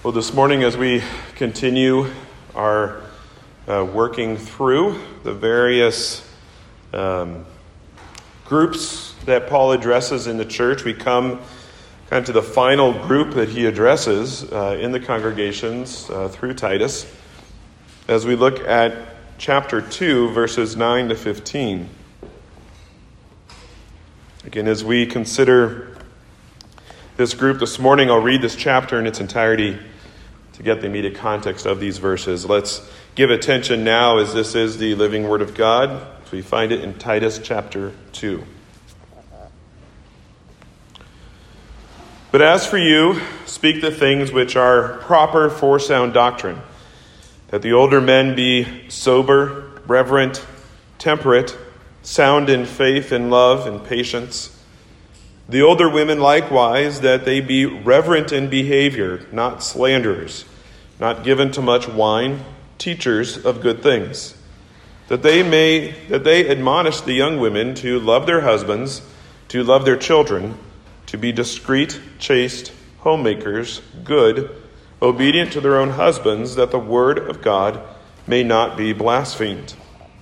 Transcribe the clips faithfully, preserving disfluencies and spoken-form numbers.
Well, this morning as we continue our uh, working through the various um, groups that Paul addresses in the church, we come kind of to the final group that he addresses uh, in the congregations uh, through Titus as we look at chapter two, verses nine to fifteen. Again, as we consider this group this morning, I'll read this chapter in its entirety to get the immediate context of these verses. Let's give attention now, as this is the living Word of God. So we find it in Titus chapter two. But as for you, speak the things which are proper for sound doctrine, that the older men be sober, reverent, temperate, sound in faith and love and patience. The older women likewise, that they be reverent in behavior, not slanderers, not given to much wine, teachers of good things, that they may that they admonish the young women to love their husbands, to love their children, to be discreet, chaste, homemakers, good, obedient to their own husbands, that the word of God may not be blasphemed.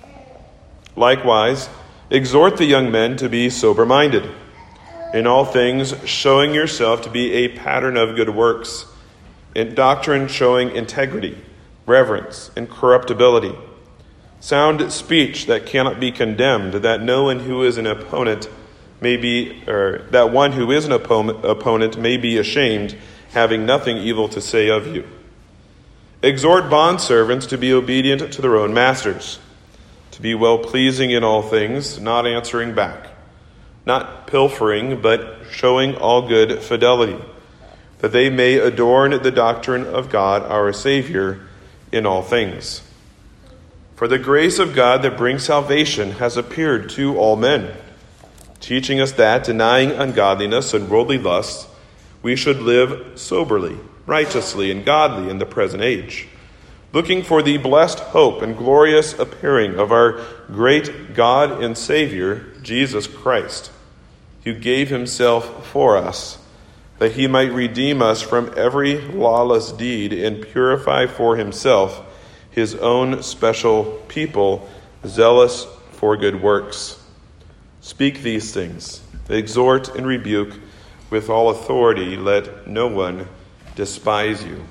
Likewise, exhort the young men to be sober-minded, in all things showing yourself to be a pattern of good works, in doctrine showing integrity, reverence, incorruptibility, sound speech that cannot be condemned, that no one who is an opponent may be, or that one who is an opponent, opponent may be ashamed, having nothing evil to say of you. Exhort bondservants to be obedient to their own masters, to be well-pleasing in all things, not answering back, not pilfering, but showing all good fidelity, that they may adorn the doctrine of God our Savior in all things. For the grace of God that brings salvation has appeared to all men, teaching us that, denying ungodliness and worldly lusts, we should live soberly, righteously, and godly in the present age, looking for the blessed hope and glorious appearing of our great God and Savior, Jesus Christ, who gave himself for us, that he might redeem us from every lawless deed and purify for himself his own special people, zealous for good works. Speak these things, exhort and rebuke with all authority. Let no one despise you.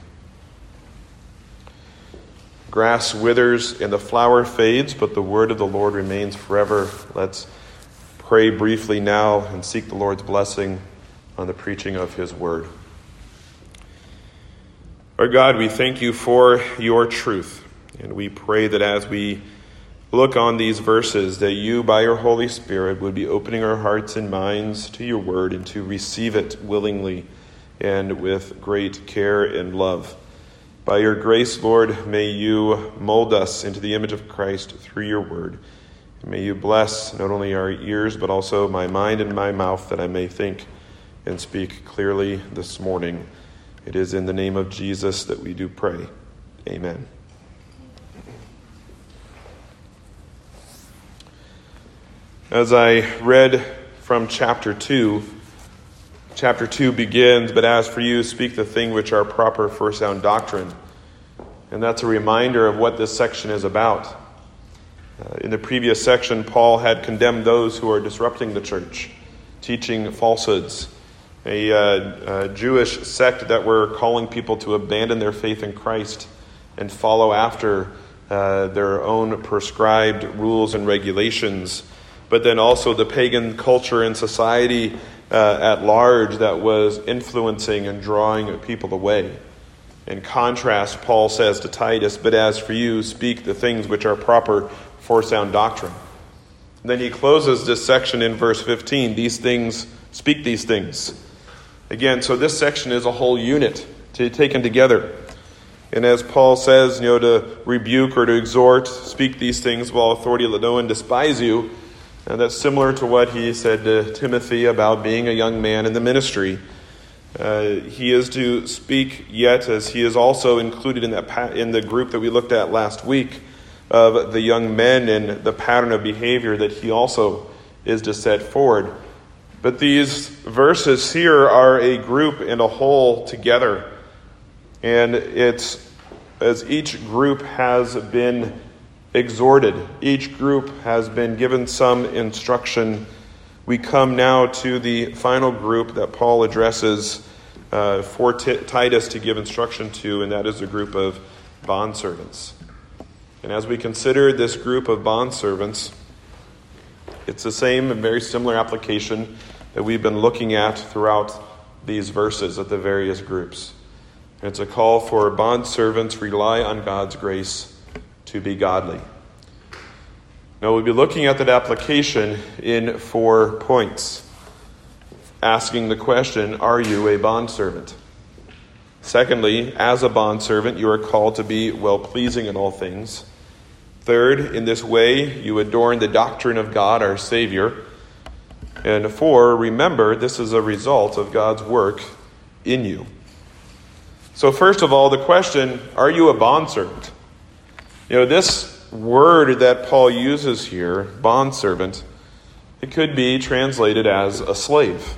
Grass withers and the flower fades, but the word of the Lord remains forever. Let's pray briefly now and seek the Lord's blessing on the preaching of his word. Our God, we thank you for your truth, and we pray that as we look on these verses, that you, by your Holy Spirit, would be opening our hearts and minds to your word and to receive it willingly and with great care and love. By your grace, Lord, may you mold us into the image of Christ through your word. And may you bless not only our ears, but also my mind and my mouth, that I may think and speak clearly this morning. It is in the name of Jesus that we do pray. Amen. As I read from chapter two, chapter two begins, but as for you, speak the thing which are proper for sound doctrine. And that's a reminder of what this section is about. Uh, in the previous section, Paul had condemned those who are disrupting the church, teaching falsehoods. A, uh, a Jewish sect that were calling people to abandon their faith in Christ and follow after uh, their own prescribed rules and regulations. But then also the pagan culture and society uh, at large that was influencing and drawing people away. In contrast, Paul says to Titus, but as for you, speak the things which are proper for sound doctrine. And then he closes this section in verse fifteen, these things, speak these things. Again, so this section is a whole unit to taken together. And as Paul says, you know, to rebuke or to exhort, speak these things with all authority, let no one despise you. And that's similar to what he said to Timothy about being a young man in the ministry. Uh, he is to speak yet, as he is also included in that pa- in the group that we looked at last week of the young men and the pattern of behavior that he also is to set forward. But these verses here are a group and a whole together. And it's as each group has been exhorted, each group has been given some instruction, we come now to the final group that Paul addresses uh, for T- Titus to give instruction to, and that is the group of bondservants. And as we consider this group of bondservants, it's the same and very similar application that we've been looking at throughout these verses at the various groups. And it's a call for bondservants rely on God's grace to be godly. Now we'll be looking at that application in four points. Asking the question, are you a bondservant? Secondly, as a bondservant, you are called to be well-pleasing in all things. Third, in this way, you adorn the doctrine of God, our Savior. And four, remember, this is a result of God's work in you. So first of all, the question, are you a bondservant? You know, this word that Paul uses here, bondservant, it could be translated as a slave.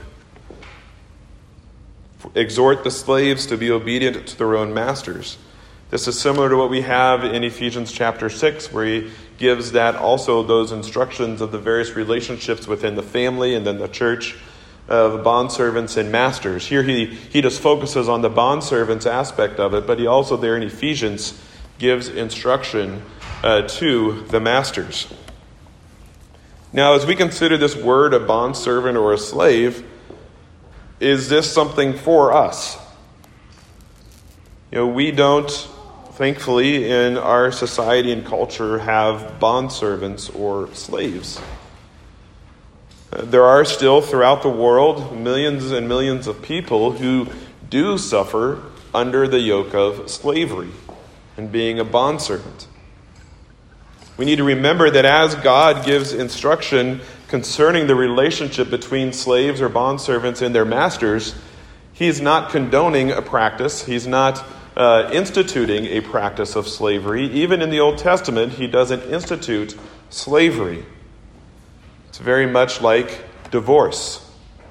Exhort the slaves to be obedient to their own masters. This is similar to what we have in Ephesians chapter six, where he gives that also those instructions of the various relationships within the family and then the church of bondservants and masters. Here he, he just focuses on the bondservants aspect of it, but he also there in Ephesians gives instruction uh, to the masters. Now, as we consider this word, a bondservant or a slave, is this something for us? You know, we don't, thankfully, in our society and culture, have bondservants or slaves. Uh, there are still, throughout the world, millions and millions of people who do suffer under the yoke of slavery and being a bondservant. We need to remember that as God gives instruction concerning the relationship between slaves or bondservants and their masters, he's not condoning a practice. He's not uh, instituting a practice of slavery. Even in the Old Testament, he doesn't institute slavery. It's very much like divorce.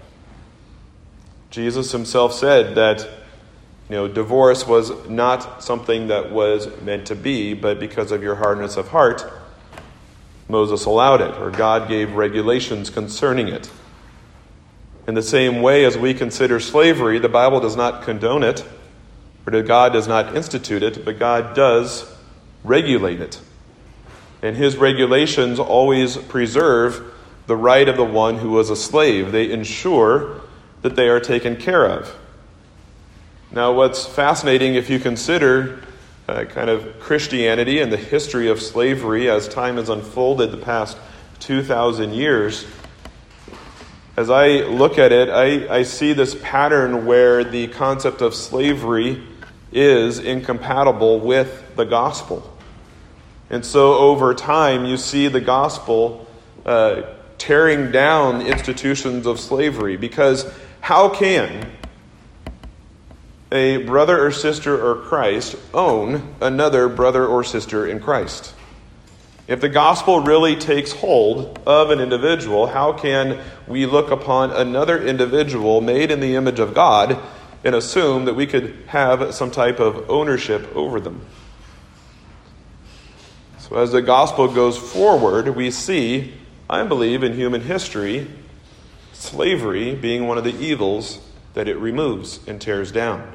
Jesus himself said that, you know, divorce was not something that was meant to be, but because of your hardness of heart, Moses allowed it, or God gave regulations concerning it. In the same way as we consider slavery, the Bible does not condone it, or God does not institute it, but God does regulate it. And his regulations always preserve the right of the one who was a slave. They ensure that they are taken care of. Now, what's fascinating, if you consider uh, kind of Christianity and the history of slavery as time has unfolded the past two thousand years, as I look at it, I, I see this pattern where the concept of slavery is incompatible with the gospel. And so over time, you see the gospel uh, tearing down institutions of slavery, because how can a brother or sister or Christ own another brother or sister in Christ? If the gospel really takes hold of an individual, how can we look upon another individual made in the image of God and assume that we could have some type of ownership over them? So as the gospel goes forward, we see, I believe, in human history, slavery being one of the evils that it removes and tears down.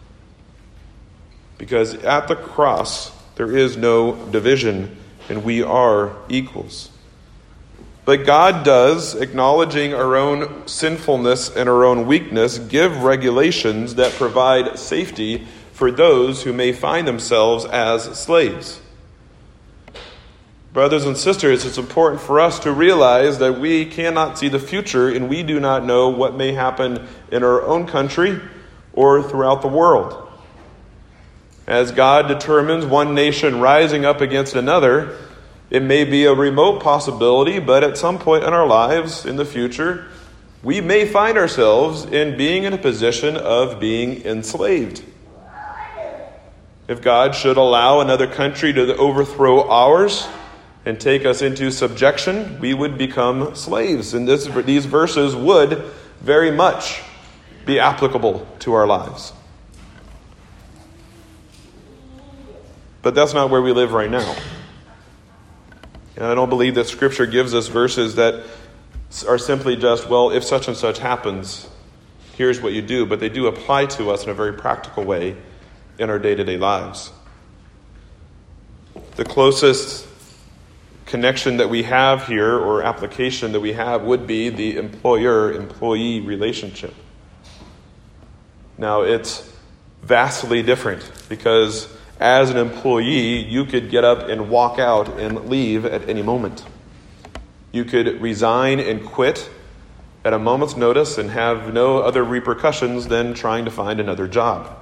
Because at the cross, there is no division, and we are equals. But God does, acknowledging our own sinfulness and our own weakness, give regulations that provide safety for those who may find themselves as slaves. Brothers and sisters, it's important for us to realize that we cannot see the future, and we do not know what may happen in our own country or throughout the world. As God determines one nation rising up against another, it may be a remote possibility, but at some point in our lives in the future, we may find ourselves in being in a position of being enslaved. If God should allow another country to overthrow ours and take us into subjection, we would become slaves. And this, these verses would very much be applicable to our lives. But that's not where we live right now. And I don't believe that Scripture gives us verses that are simply just, well, if such and such happens, here's what you do. But they do apply to us in a very practical way in our day-to-day lives. The closest connection that we have here, or application that we have, would be the employer-employee relationship. Now, it's vastly different because as an employee, you could get up and walk out and leave at any moment. You could resign and quit at a moment's notice and have no other repercussions than trying to find another job.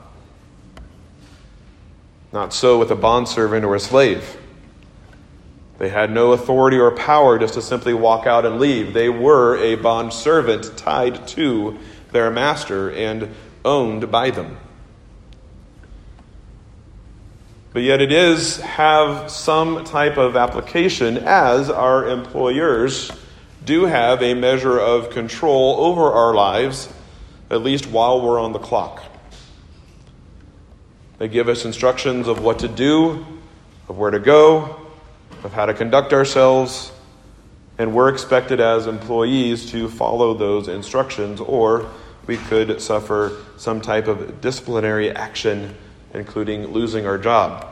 Not so with a bondservant or a slave. They had no authority or power just to simply walk out and leave. They were a bondservant tied to their master and owned by them. But yet it is have some type of application, as our employers do have a measure of control over our lives, at least while we're on the clock. They give us instructions of what to do, of where to go, of how to conduct ourselves, and we're expected as employees to follow those instructions, or we could suffer some type of disciplinary action, including losing our job.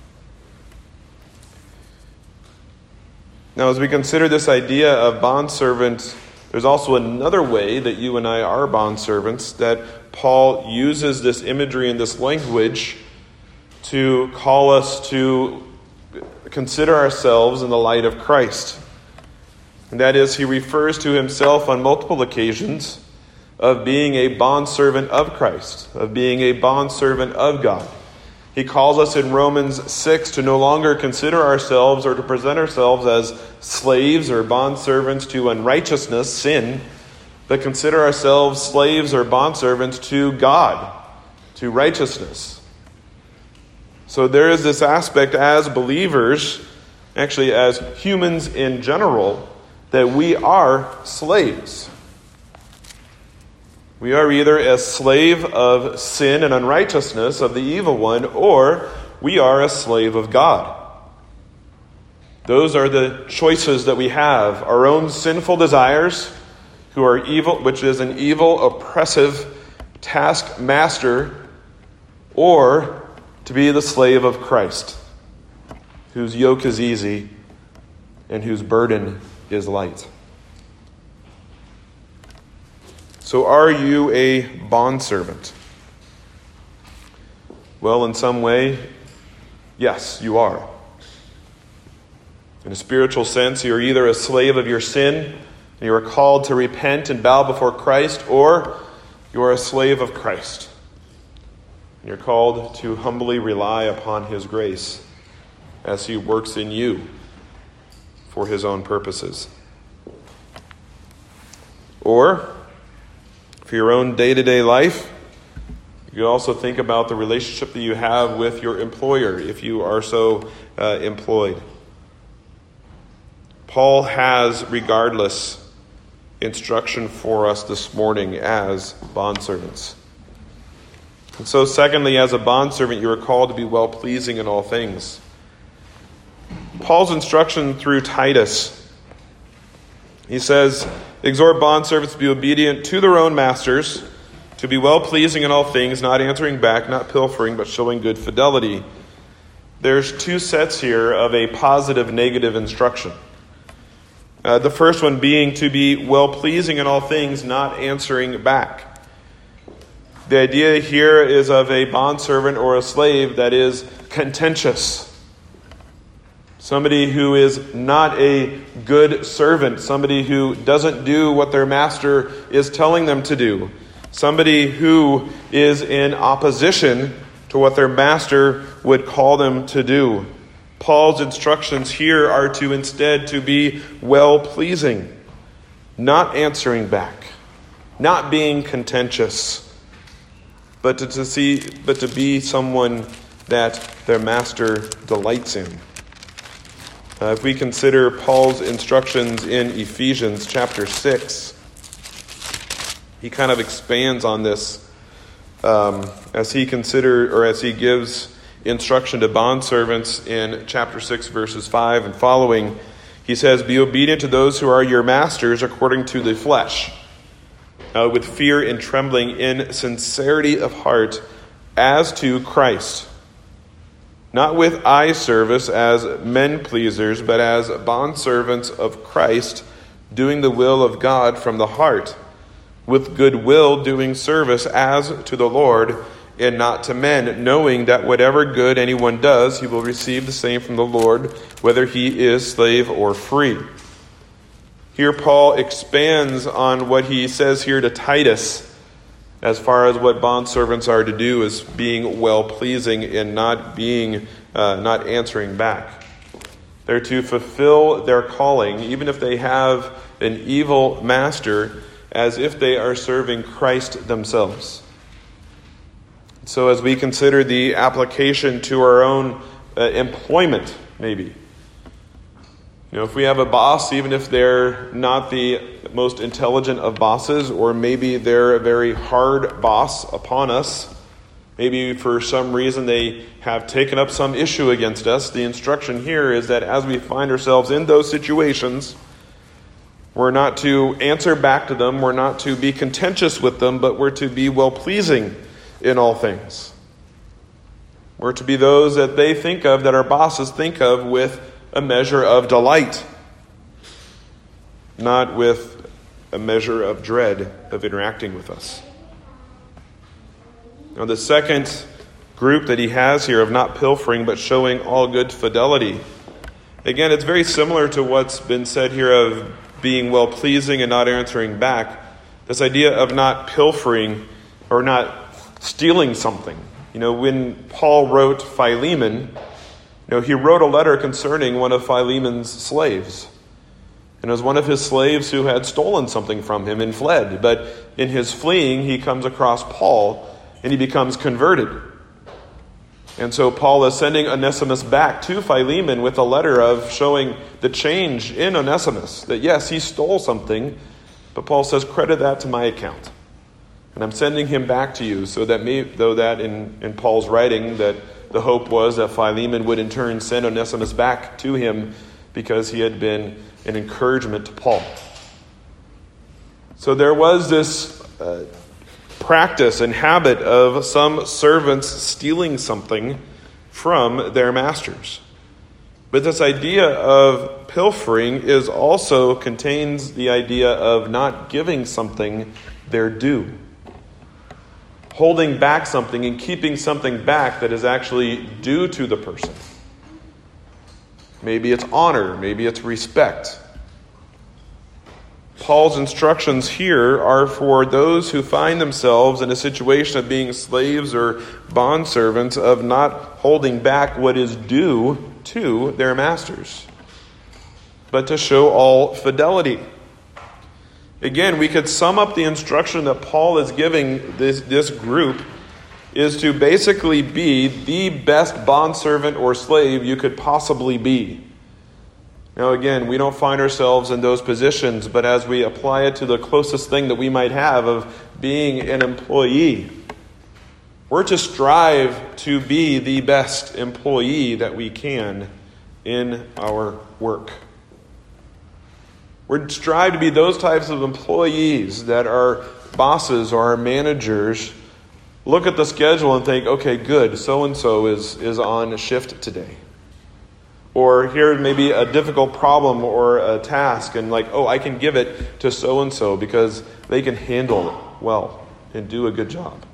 Now, as we consider this idea of bondservant, there's also another way that you and I are bondservants, that Paul uses this imagery and this language to call us to consider ourselves in the light of Christ. And that is, he refers to himself on multiple occasions of being a bondservant of Christ, of being a bondservant of God. He calls us in Romans six to no longer consider ourselves or to present ourselves as slaves or bondservants to unrighteousness, sin, but consider ourselves slaves or bondservants to God, to righteousness. So there is this aspect as believers, actually as humans in general, that we are slaves. We are either a slave of sin and unrighteousness of the evil one, or we are a slave of God. Those are the choices that we have. Our own sinful desires, who are evil, which is an evil, oppressive taskmaster, or to be the slave of Christ, whose yoke is easy and whose burden is light. So are you a bondservant? Well, in some way, yes, you are. In a spiritual sense, you're either a slave of your sin, and you are called to repent and bow before Christ, or you are a slave of Christ. And you're called to humbly rely upon his grace as he works in you for his own purposes. Or, for your own day-to-day life, you can also think about the relationship that you have with your employer, if you are so uh, employed. Paul has, regardless, instruction for us this morning as bondservants. And so, secondly, as a bondservant, you are called to be well-pleasing in all things. Paul's instruction through Titus, he says, exhort bondservants to be obedient to their own masters, to be well-pleasing in all things, not answering back, not pilfering, but showing good fidelity. There's two sets here of a positive, negative instruction. Uh, the first one being to be well-pleasing in all things, not answering back. The idea here is of a bondservant or a slave that is contentious. Somebody who is not a good servant. Somebody who doesn't do what their master is telling them to do. Somebody who is in opposition to what their master would call them to do. Paul's instructions here are to instead to be well-pleasing, not answering back, not being contentious, but to, to see, but to be someone that their master delights in. Uh, if we consider Paul's instructions in Ephesians chapter six, he kind of expands on this um, as he consider or as he gives instruction to bondservants in chapter six, verses five and following. He says, "Be obedient to those who are your masters according to the flesh, uh, with fear and trembling, in sincerity of heart, as to Christ, not with eye service as men pleasers, but as bondservants of Christ, doing the will of God from the heart, with good will doing service as to the Lord and not to men, knowing that whatever good anyone does, he will receive the same from the Lord, whether he is slave or free." Here Paul expands on what he says here to Titus as far as what bondservants are to do, as being well-pleasing and not being uh, not answering back. They're to fulfill their calling, even if they have an evil master, as if they are serving Christ themselves. So as we consider the application to our own uh, employment, maybe, you know, if we have a boss, even if they're not the most intelligent of bosses, or maybe they're a very hard boss upon us, maybe for some reason they have taken up some issue against us, the instruction here is that as we find ourselves in those situations, we're not to answer back to them, we're not to be contentious with them, but we're to be well-pleasing in all things. We're to be those that they think of, that our bosses think of, with a measure of delight, not with a measure of dread of interacting with us. Now, the second group that he has here of not pilfering but showing all good fidelity, again, it's very similar to what's been said here of being well-pleasing and not answering back. This idea of not pilfering or not stealing something. You know, when Paul wrote Philemon, you know, he wrote a letter concerning one of Philemon's slaves. And it was one of his slaves who had stolen something from him and fled. But in his fleeing, he comes across Paul and he becomes converted. And so Paul is sending Onesimus back to Philemon with a letter of showing the change in Onesimus. That yes, he stole something, but Paul says, credit that to my account. And I'm sending him back to you, so that may, though that in, in Paul's writing, that the hope was that Philemon would in turn send Onesimus back to him because he had been an encouragement to Paul. So there was this uh, practice and habit of some servants stealing something from their masters. But this idea of pilfering is also contains the idea of not giving something their due. Holding back something and keeping something back that is actually due to the person. Maybe it's honor, maybe it's respect. Paul's instructions here are for those who find themselves in a situation of being slaves or bondservants, of not holding back what is due to their masters, but to show all fidelity. Again, we could sum up the instruction that Paul is giving this, this group is to basically be the best bondservant or slave you could possibly be. Now again, we don't find ourselves in those positions, but as we apply it to the closest thing that we might have of being an employee, we're to strive to be the best employee that we can in our work. We're to strive to be those types of employees that our bosses or our managers look at the schedule and think, okay, good, so-and-so is, is on shift today. Or here may be a difficult problem or a task, and like, oh, I can give it to so-and-so because they can handle it well and do a good job.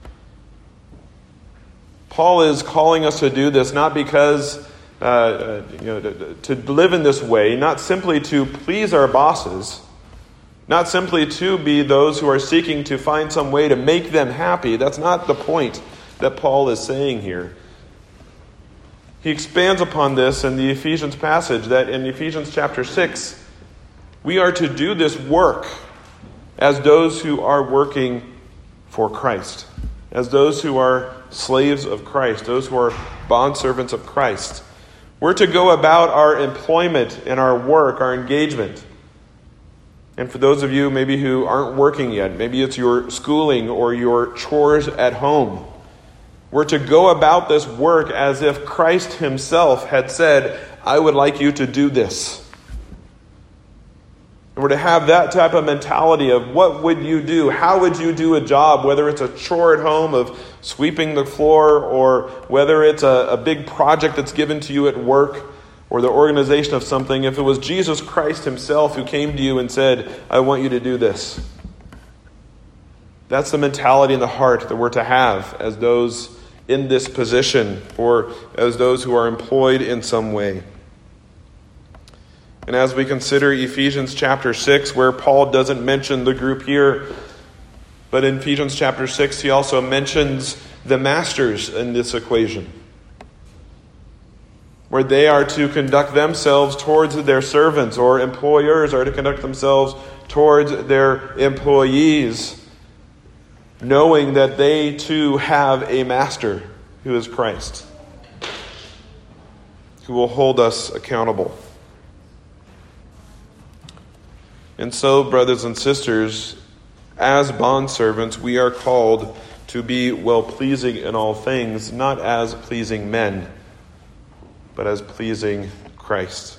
Paul is calling us to do this not because Uh, you know, to, to live in this way, not simply to please our bosses, not simply to be those who are seeking to find some way to make them happy. That's not the point that Paul is saying here. He expands upon this in the Ephesians passage, that in Ephesians chapter six, we are to do this work as those who are working for Christ, as those who are slaves of Christ, those who are bondservants of Christ. We're to go about our employment and our work, our engagement. And for those of you maybe who aren't working yet, maybe it's your schooling or your chores at home. We're to go about this work as if Christ himself had said, I would like you to do this. And we're to have that type of mentality of what would you do? How would you do a job, whether it's a chore at home of sweeping the floor or whether it's a, a big project that's given to you at work or the organization of something. If it was Jesus Christ himself who came to you and said, I want you to do this. That's the mentality in the heart that we're to have as those in this position or as those who are employed in some way. And as we consider Ephesians chapter six, where Paul doesn't mention the group here, but in Ephesians chapter six, he also mentions the masters in this equation, where they are to conduct themselves towards their servants, or employers are to conduct themselves towards their employees, knowing that they too have a master who is Christ, who will hold us accountable. And so, brothers and sisters, as bondservants, we are called to be well-pleasing in all things, not as pleasing men, but as pleasing Christ.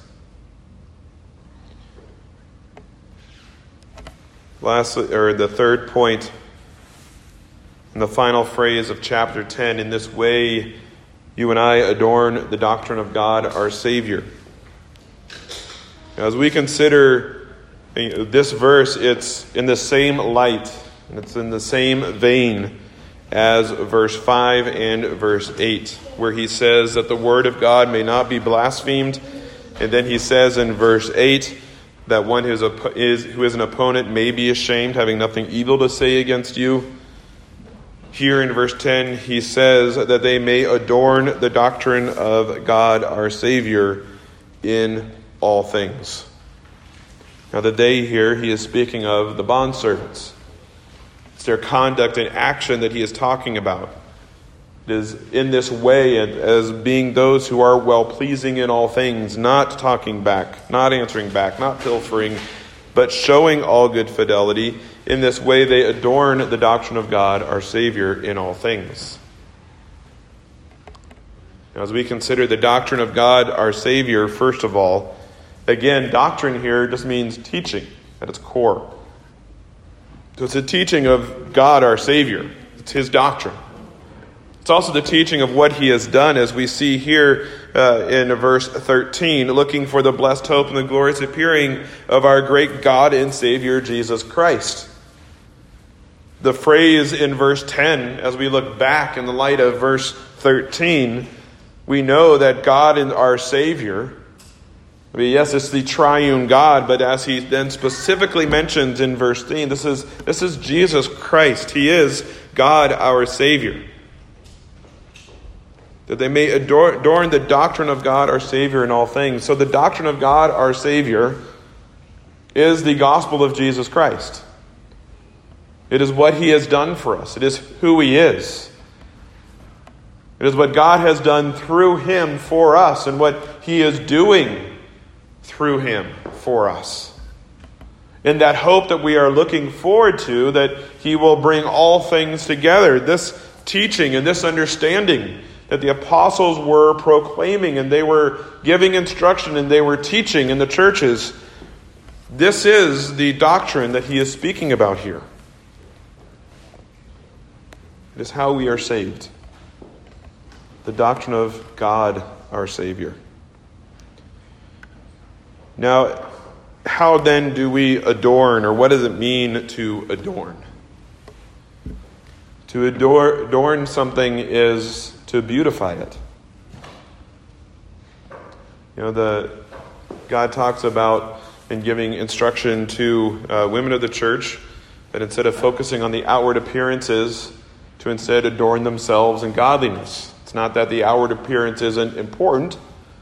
Lastly, or the third point, in the final phrase of chapter ten, in this way you and I adorn the doctrine of God, our Savior. As we consider this verse, it's in the same light, and it's in the same vein as verse five and verse eight, where he says that the word of God may not be blasphemed. And then he says in verse eight that one who is, a, is, who is an opponent may be ashamed, having nothing evil to say against you. Here in verse ten, he says that they may adorn the doctrine of God our Savior in all things. Now the they here, he is speaking of the bondservants. It's their conduct and action that he is talking about. It is in this way as being those who are well-pleasing in all things, not talking back, not answering back, not pilfering, but showing all good fidelity. In this way they adorn the doctrine of God, our Savior, in all things. Now, as we consider the doctrine of God, our Savior, first of all, again, doctrine here just means teaching at its core. So it's a teaching of God, our Savior. It's his doctrine. It's also the teaching of what he has done, as we see here uh, in verse thirteen, looking for the blessed hope and the glorious appearing of our great God and Savior, Jesus Christ. The phrase in verse ten, as we look back in the light of verse thirteen, we know that God and our Savior, I mean, yes, it's the triune God, but as he then specifically mentions in verse thirteen, this is, this is Jesus Christ. He is God, our Savior. That they may adorn, adorn the doctrine of God, our Savior, in all things. So the doctrine of God, our Savior, is the gospel of Jesus Christ. It is what he has done for us. It is who he is. It is what God has done through him for us and what he is doing through him for us. In that hope that we are looking forward to, that he will bring all things together. This teaching and this understanding that the apostles were proclaiming and they were giving instruction and they were teaching in the churches, this is the doctrine that he is speaking about here. It is how we are saved. The doctrine of God, our Savior. Now, how then do we adorn, or what does it mean to adorn? To adorn, adorn something is to beautify it. You know, the God talks about in giving instruction to uh, women of the church that instead of focusing on the outward appearances, to instead adorn themselves in godliness. It's not that the outward appearance isn't important,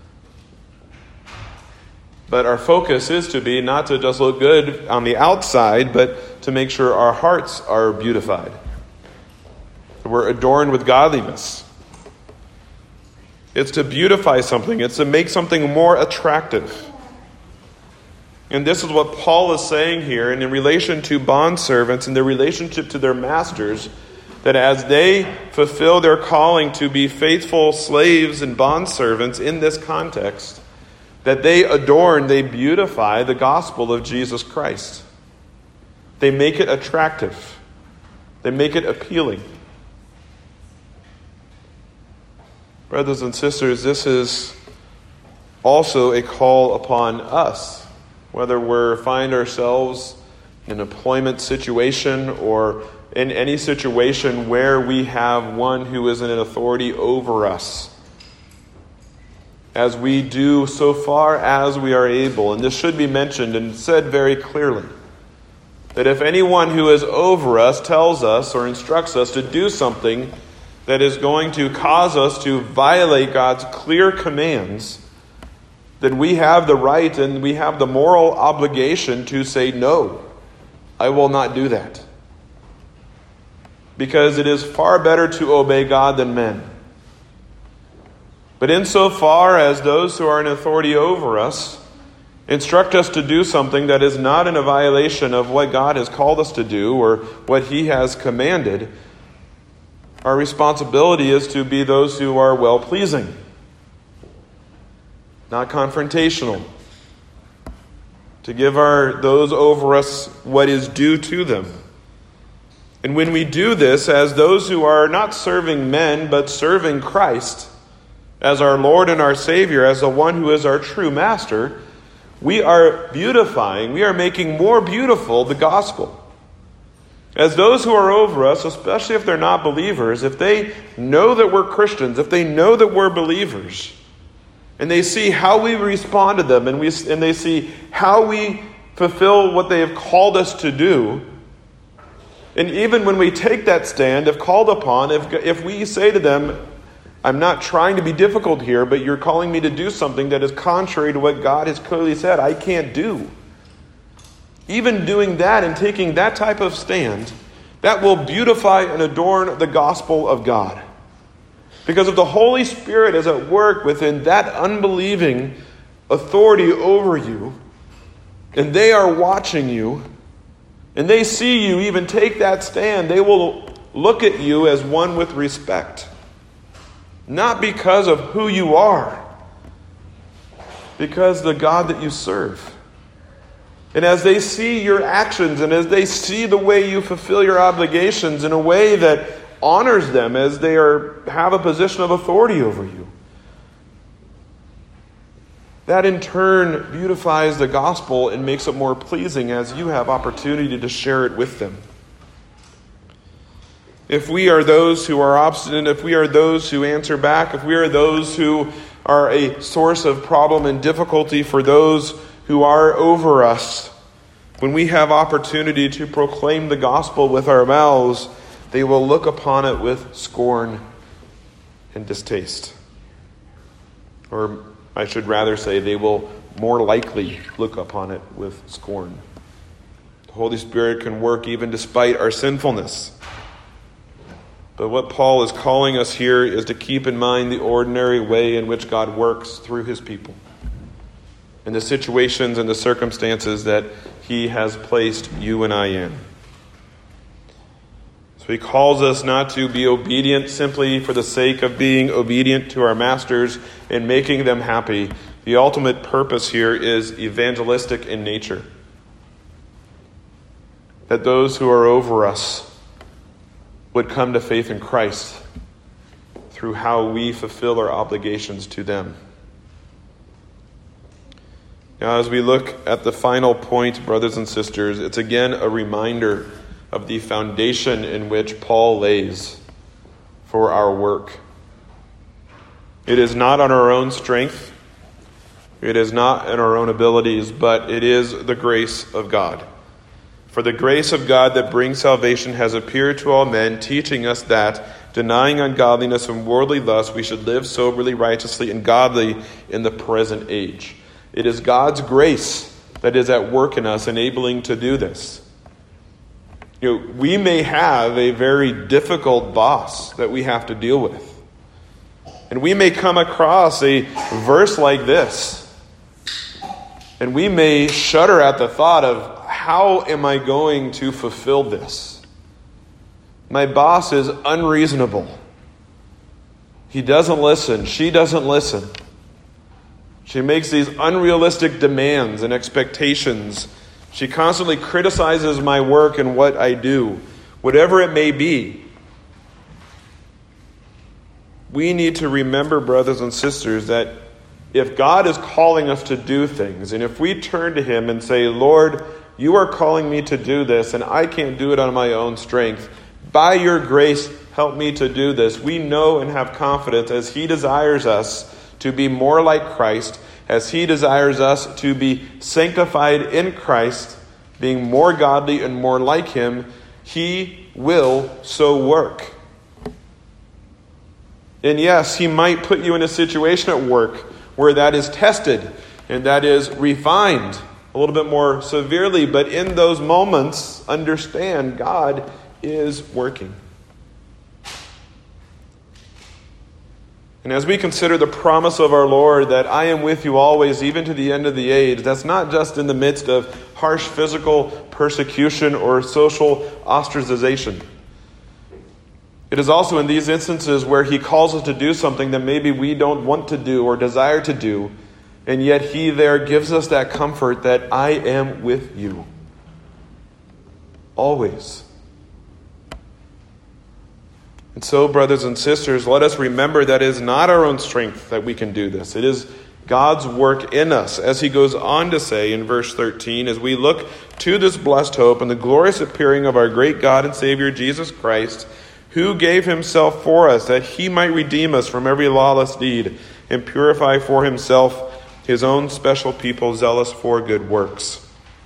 but our focus is to be not to just look good on the outside, but to make sure our hearts are beautified. We're adorned with godliness. It's to beautify something. It's to make something more attractive. And this is what Paul is saying here. And in relation to bondservants and their relationship to their masters, that as they fulfill their calling to be faithful slaves and bondservants in this context, that they adorn, they beautify the gospel of Jesus Christ. They make it attractive. They make it appealing. Brothers and sisters, this is also a call upon us, whether we find ourselves in an employment situation or in any situation where we have one who is in an authority over us. As we do so far as we are able, and this should be mentioned and said very clearly, that if anyone who is over us tells us or instructs us to do something that is going to cause us to violate God's clear commands, then we have the right and we have the moral obligation to say, no, I will not do that. Because it is far better to obey God than men. But insofar as those who are in authority over us instruct us to do something that is not in a violation of what God has called us to do or what He has commanded, our responsibility is to be those who are well-pleasing, not confrontational, to give our those over us what is due to them. And when we do this as those who are not serving men, but serving Christ as our Lord and our Savior, as the one who is our true master, we are beautifying, we are making more beautiful the gospel. As those who are over us, especially if they're not believers, if they know that we're Christians, if they know that we're believers, and they see how we respond to them, and we and they see how we fulfill what they have called us to do, and even when we take that stand, if called upon, if if we say to them, I'm not trying to be difficult here, but you're calling me to do something that is contrary to what God has clearly said I can't do. Even doing that and taking that type of stand, that will beautify and adorn the gospel of God. Because if the Holy Spirit is at work within that unbelieving authority over you, and they are watching you, and they see you even take that stand, they will look at you as one with respect. Not because of who you are, because the God that you serve. And as they see your actions and as they see the way you fulfill your obligations in a way that honors them as they are have a position of authority over you, that in turn beautifies the gospel and makes it more pleasing as you have opportunity to share it with them. If we are those who are obstinate, if we are those who answer back, if we are those who are a source of problem and difficulty for those who are over us, when we have opportunity to proclaim the gospel with our mouths, they will look upon it with scorn and distaste. Or I should rather say they will more likely look upon it with scorn. The Holy Spirit can work even despite our sinfulness. But what Paul is calling us here is to keep in mind the ordinary way in which God works through His people, and the situations and the circumstances that He has placed you and I in. So He calls us not to be obedient simply for the sake of being obedient to our masters and making them happy. The ultimate purpose here is evangelistic in nature. That those who are over us would come to faith in Christ through how we fulfill our obligations to them. Now, as we look at the final point, brothers and sisters, it's again a reminder of the foundation in which Paul lays for our work. It is not on our own strength. It is not in our own abilities, but it is the grace of God. For the grace of God that brings salvation has appeared to all men, teaching us that, denying ungodliness and worldly lust, we should live soberly, righteously, and godly in the present age. It is God's grace that is at work in us, enabling to do this. You know, we may have a very difficult boss that we have to deal with. And we may come across a verse like this, and we may shudder at the thought of, how am I going to fulfill this? My boss is unreasonable. He doesn't listen. She doesn't listen. She makes these unrealistic demands and expectations. She constantly criticizes my work and what I do, whatever it may be. We need to remember, brothers and sisters, that if God is calling us to do things, and if we turn to Him and say, Lord, you are calling me to do this, and I can't do it on my own strength. By your grace, help me to do this. We know and have confidence as He desires us to be more like Christ, as He desires us to be sanctified in Christ, being more godly and more like Him, He will so work. And yes, He might put you in a situation at work where that is tested and that is refined a little bit more severely, but in those moments, understand God is working. And as we consider the promise of our Lord that I am with you always, even to the end of the age, that's not just in the midst of harsh physical persecution or social ostracization. It is also in these instances where He calls us to do something that maybe we don't want to do or desire to do, and yet He there gives us that comfort that I am with you. Always. And so, brothers and sisters, let us remember that it is not our own strength that we can do this. It is God's work in us, as He goes on to say in verse thirteen, as we look to this blessed hope and the glorious appearing of our great God and Savior Jesus Christ, who gave Himself for us, that He might redeem us from every lawless deed and purify for Himself His own special people, zealous for good works.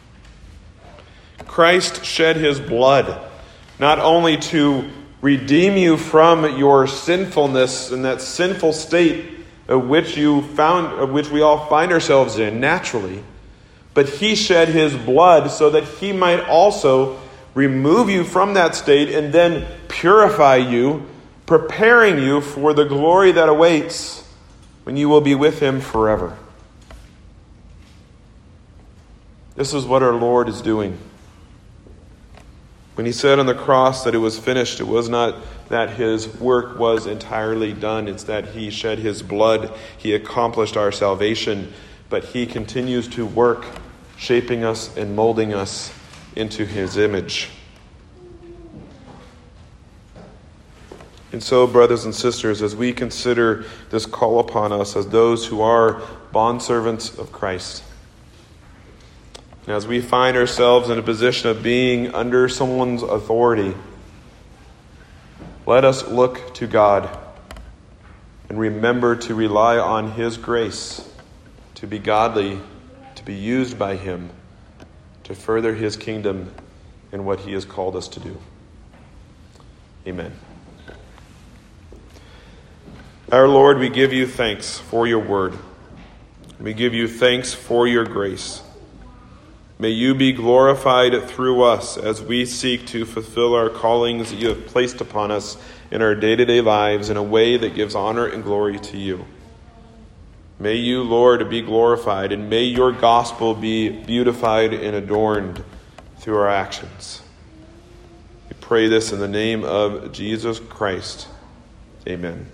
Christ shed His blood, not only to redeem you from your sinfulness and that sinful state of which you found, of which we all find ourselves in naturally, but He shed His blood so that He might also remove you from that state and then purify you, preparing you for the glory that awaits when you will be with Him forever. This is what our Lord is doing. When He said on the cross that it was finished, it was not that His work was entirely done. It's that He shed His blood. He accomplished our salvation. But He continues to work, shaping us and molding us into His image. And so, brothers and sisters, as we consider this call upon us as those who are bondservants of Christ, and as we find ourselves in a position of being under someone's authority, let us look to God and remember to rely on His grace, to be godly, to be used by Him, to further His kingdom and what He has called us to do. Amen. Our Lord, we give you thanks for your word. We give you thanks for your grace. May you be glorified through us as we seek to fulfill our callings that you have placed upon us in our day-to-day lives in a way that gives honor and glory to you. May you, Lord, be glorified, and may your gospel be beautified and adorned through our actions. We pray this in the name of Jesus Christ. Amen.